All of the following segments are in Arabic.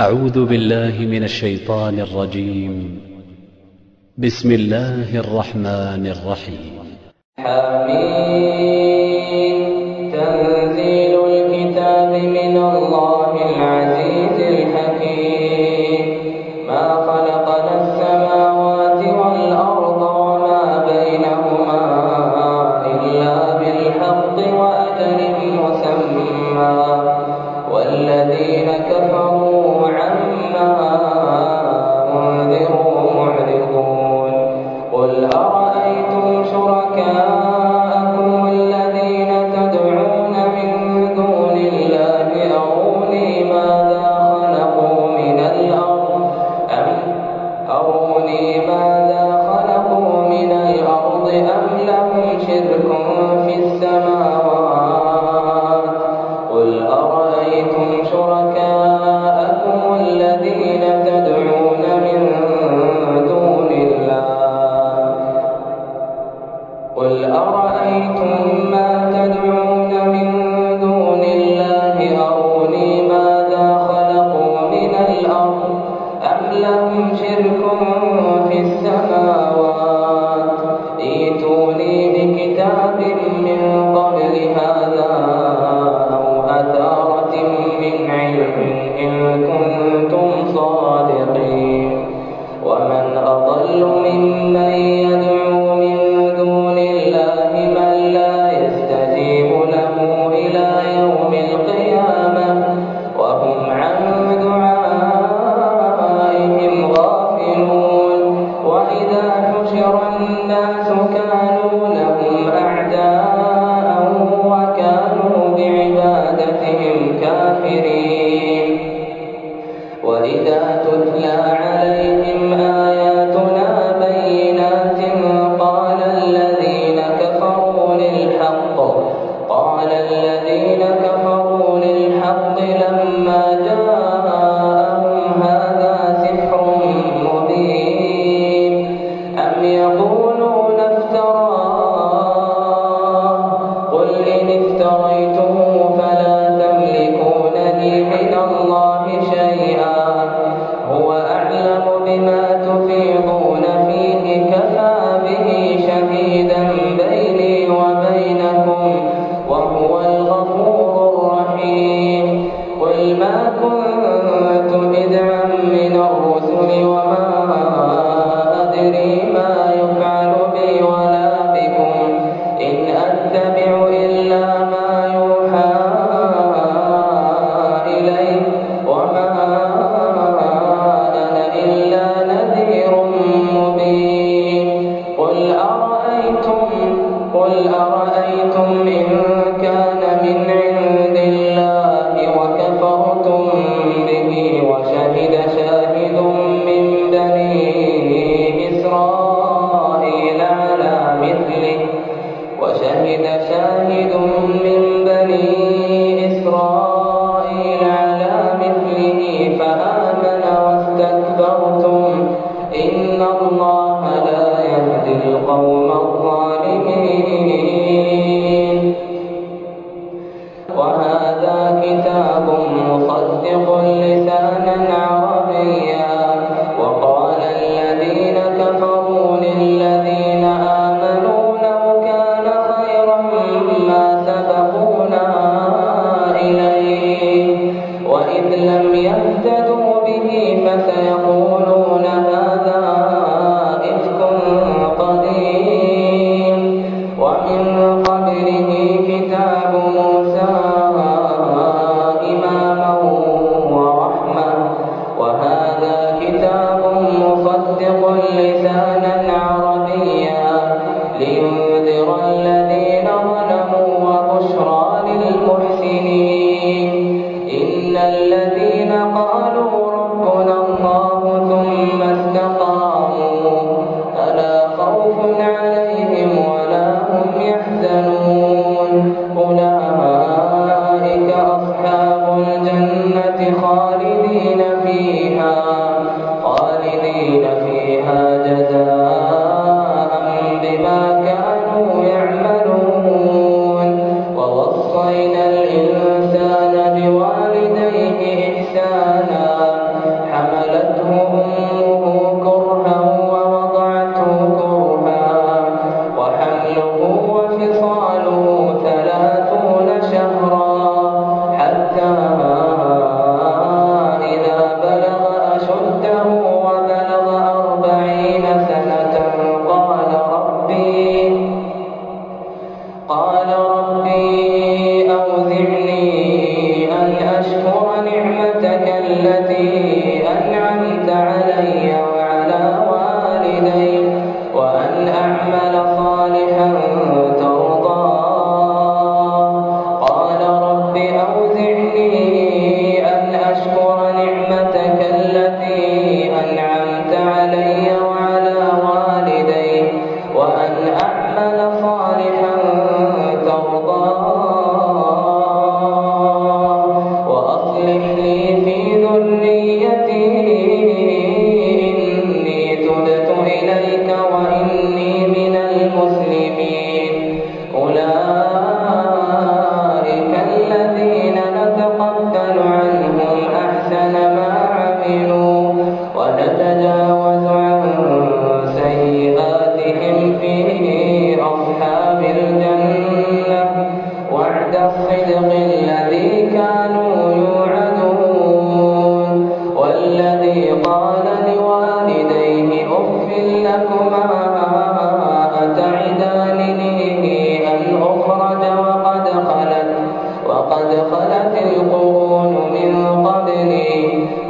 أعوذ بالله من الشيطان الرجيم. بسم الله الرحمن الرحيم. حميم. تنزيل الكتاب من الله العزيز الحكيم. ما خلقنا السماوات والأرض وما بينهما إلا بالحق وأجل مسمى والذين كفروا عما أنذروا معرضون. قل أرأيتم شركاءكم الذين تدعون من دون الله أروني ماذا خلقوا من الأرض أم لهم شرك في السماوات. قل أرأيتم شركاءكم الذين تدعون من دون الله قل أرأيتم ما تدعون من دون الله أروني ماذا خلقوا من الأرض أم لهم شرك في السماوات. ائتوني بكتاب من قبل هذا أو أثارة من علم إن كنتم صادقين. ومن أضل ممن يدعو من دون الله من لا يستجيب له إلى يوم القيامة وهم عن دعائهم غافلون. وإذا حشر الناس كانوا لهم أعداء وكانوا بعبادتهم كافرين. وإذا تتلى عليهم آياتنا بينات قال الذين كفروا للحق لما جاءهم هذا سحر مبين أم يقولون افتراه قل إن افتريته فلا تملكون لي من الله شيئا هو أعلم بما تفيضون فيه كفى به شهيدا بيني وبينكم وهو الغفور الرحيم. قل ما كنت بدعا من الرسل وما أدري ما يفعل بي ولا بكم إن أتبع إلا ما يوحى إلي وما أنا إلا نذير مبين. قل أرأيتم إن كان من عند الله وكفرتم به وشهد شاهد من بني إسرائيل على مثله فآمن واستكبرتم إن الله لا يهدي القوم الظالمين. وهذا كتاب مصدق لسانا عربيا وقال الذين كفروا للذين آمنوا لو كان خيرا ما سبقونا إليه وإذ لم يهتدوا به فسيقولون هذا إفك قديم. ومن قبله كتاب موسى إماما ورحمة وهذا كتاب مصدق لسانا عربيا لينذر الذين ظلموا وبشرى للمحسنين. إن الذين قالوا ربنا الله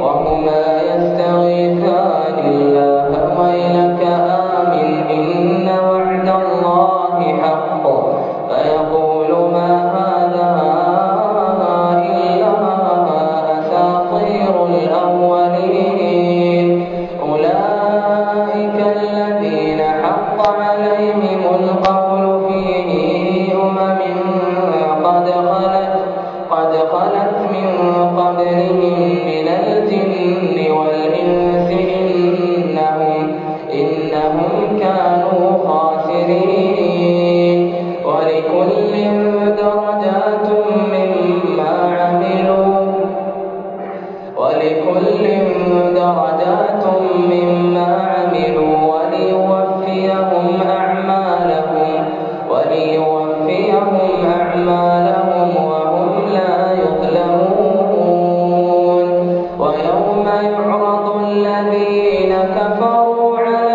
وهما يستغيثان الله ويلك آمن إن وعد الله حق فيقول ما هذا إلا أساطير الأولين أولئك الذين حق عليهم القول في أمم قد خلت من قبلهم من الجن والإنس إنهم كانوا خاسرين ولكل درجات مما عملوا وليوفيهم أعمالهم وهم لا يظلمون ويوم يعرض الذين كفروا على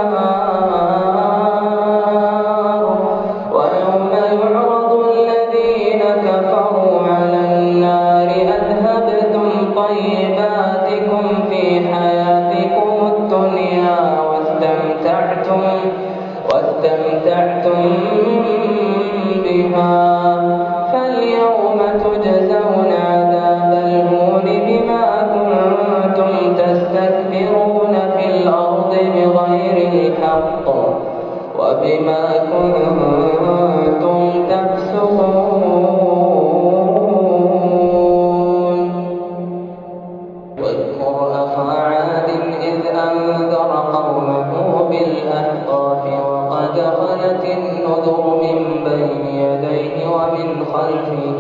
النار أذهبتم طيباتكم في حياتكم الدنيا واستمتعتم بها فاليوم تجزون عذاب الهون بما كنتم تستكبرون في الأرض بغير الحق وبما كنتم تفسقون واذكر أخا عاد إذ أنذر قومه بالأحقاف وقد خلت النذر من بين يديه ومن خلفه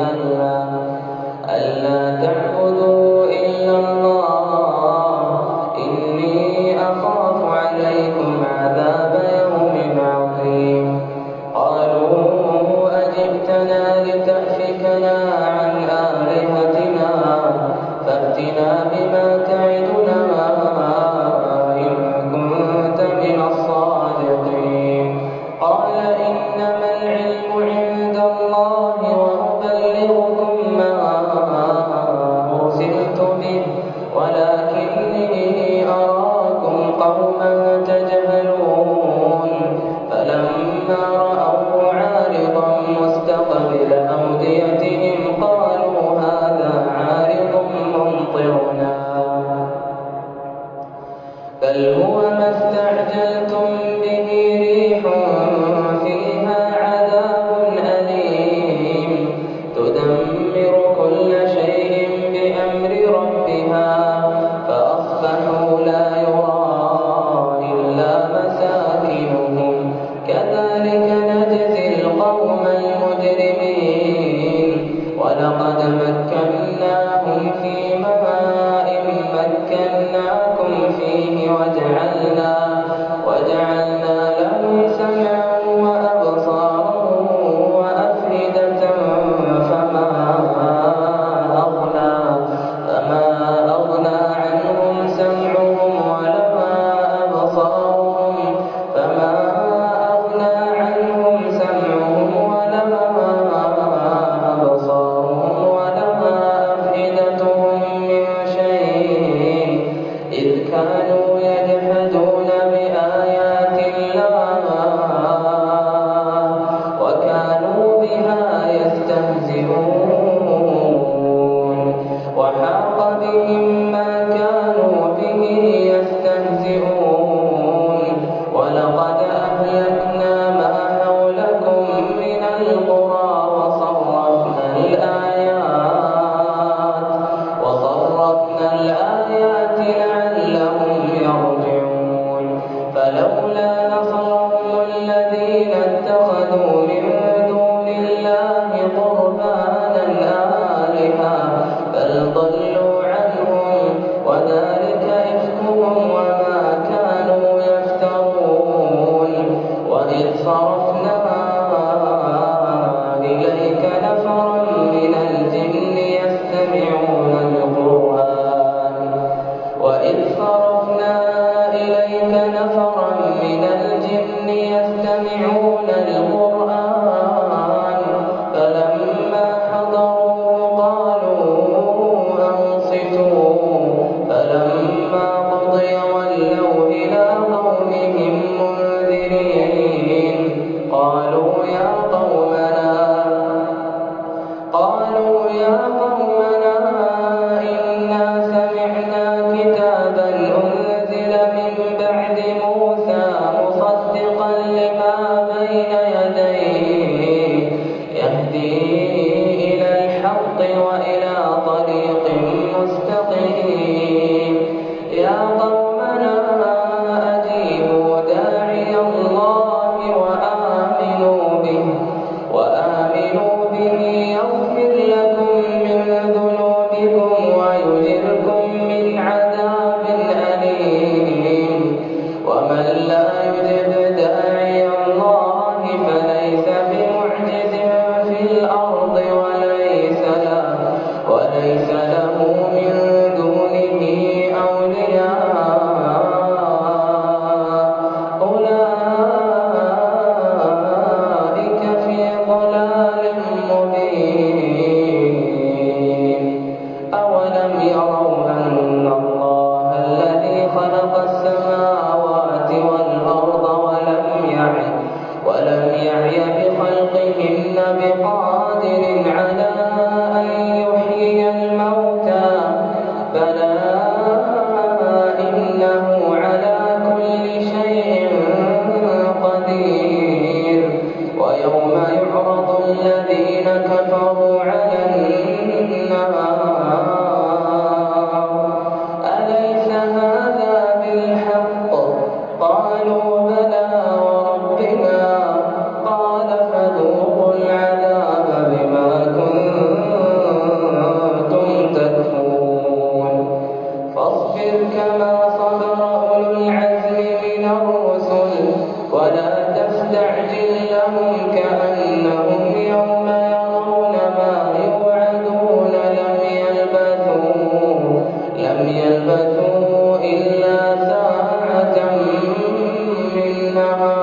ألا تعبدوا إلا الله إني أخاف عليكم عذاب يوم عظيم قالوا أجئتنا لتأفكنا عن آلهتنا فأتنا بما تعدنا إن كنت من الصادقين قال إنما العلم عند الله وأبلغكم ما أرسلت به ولكني أراكم قوما تجهلون فلما رأوه عارضا مستقبل أوديتهم قالوا هذا عارض ممطرنا بل هو ما استعجلتم به ريح فيها عذاب أليم تدمر كل شيء بأمر ربها فأصبحوا لا يرى إلا مساكنهم كذلك نجزي القوم المجرمين ولقد مكناهم في ماء مكناكم فيه وجعلنا لهم سمعا وأبصارا وأفئدة فما أغنى عنهم سمعهم ولا أبصارهم ولا أفئدتهم من شيء إذ كانوا يجحدون بآيات الله وكانوا بها يستهزئون وحاق بهم ما كانوا به يستهزئون ولقد أهلكنا ما حولكم من القرى وصرفنا الآيات لعلهم يرجعون فلولا نصرهم الذين اتخذوا من دون الله قربانا آلهة بل ضلوا عنهم وذلك إفكهم وما كانوا يفترون وإذ صرفنا إليك نفرا من الجن يستمعون القرآن وإذ أنزلنا كتابا أنزل من بعد موسى مصدقا لما بين يديه يهدي إلى الحق وإلى طريق مستقيم يا قومنا أجيبوا داعي الله وآمنوا به يغفر لكم من ذنوبكم ويجركم من عذاب أليم ومن لا يجب داعي الله فليس بمعجز في الأرض وليس له من دونه أولياء أولئك في ضلال مبين أولم يروا أن الله الذي خلق السماوات والأرض ولم يعي بخلقهن بقادر على أن يحيي الموتى بلى إنه على كل شيء قدير ويوم يعرض الذين كفروا على النار أليس هذا بالحق قالوا بلى وربنا قال فذوقوا العذاب بما كنتم تكفرون فاصبر كما صبر أولو العزم من الرسل ولا تستعجل لهم كأنهم يوم يرون ما يوعدون لم يلبثوا إلا ساعة من نهار